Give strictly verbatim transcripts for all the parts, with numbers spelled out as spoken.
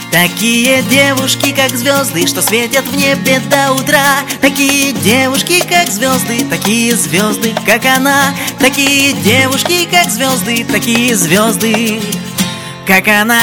Такие девушки, как звезды, что светят в небе до утра. Такие девушки, как звезды, такие звезды, как она. Такие девушки, как звезды, такие звезды, как она.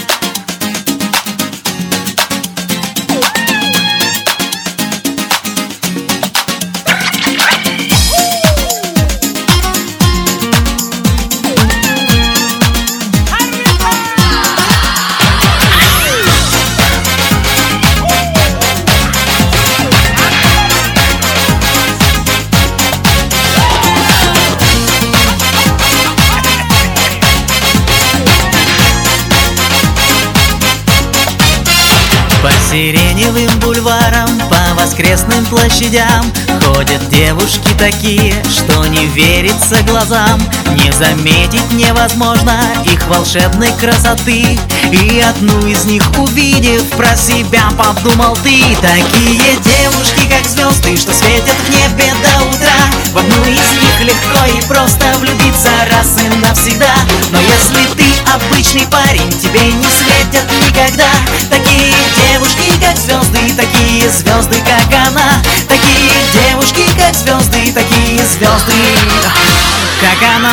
По сиреневым бульварам, по воскресным площадям ходят девушки такие, что не верится глазам. Не заметить невозможно их волшебной красоты, и одну из них увидев, про себя подумал ты. Такие девушки, как звезды, что светят в небе до утра. В одну из них легко и просто влюбиться раз и навсегда. Но если ты обычный парень, тебе не светят никогда такие девушки, как звезды, такие звезды, как она. Такие девушки, как звезды, такие звезды, как она.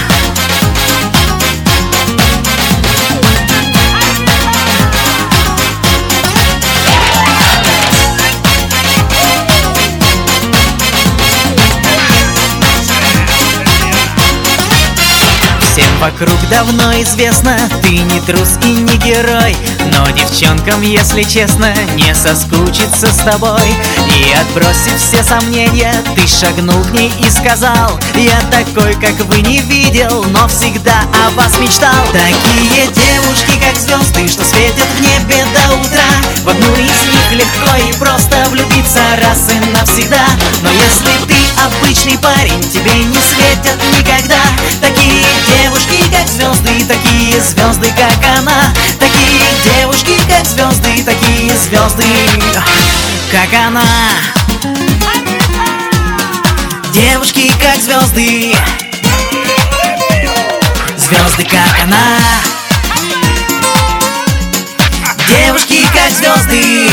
Вокруг давно известно, ты не трус и не герой. Но девчонкам, если честно, не соскучиться с тобой. И отбросив все сомнения, ты шагнул к ней и сказал: я такой, как вы, не видел, но всегда о вас мечтал. Такие девушки, как звезды, что светят в небе до утра. В одну из них легко и просто влюбиться раз и навсегда. Но если ты обычный парень, тебе не светят никогда такие девушки, как звезды, такие звезды, как она. Такие девушки, как звезды, такие звезды, как она. Девушки, как звезды, звезды, как она. Девушки, как звезды.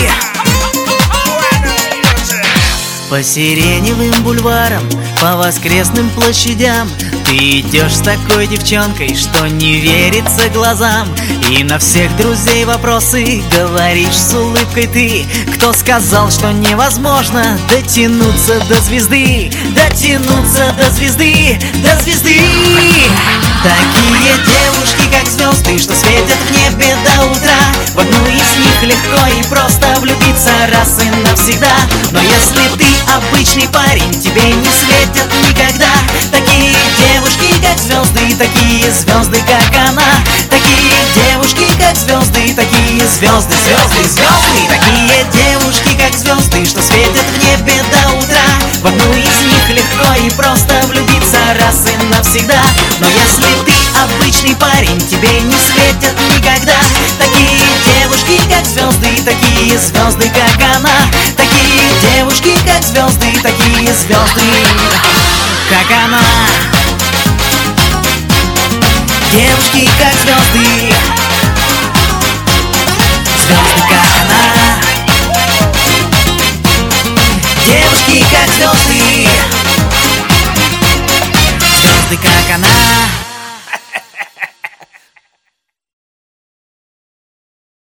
По сиреневым бульварам, по воскресным площадям ты идешь с такой девчонкой, что не верится глазам. И на всех друзей вопросы говоришь с улыбкой ты. Кто сказал, что невозможно дотянуться до звезды? Дотянуться до звезды, до звезды. Такие девушки, как звезды, что светят в небе до утра. В одну из них легко и просто влюбиться раз и навсегда. Но если ты обычный парень, тебе не светят никогда такие девушки, как звезды, такие звезды, как она. Такие девушки, как звезды, такие звезды, звезды, звезды. Такие девушки, как звезды, что светят в небе до утра. В одну из них легко и просто влюбиться раз и навсегда. Но если ты обычный парень, тебе не светят никогда такие девушки, как звезды, такие звезды, как она. Такие девушки, как звезды, такие звезды, как она. Девушки, как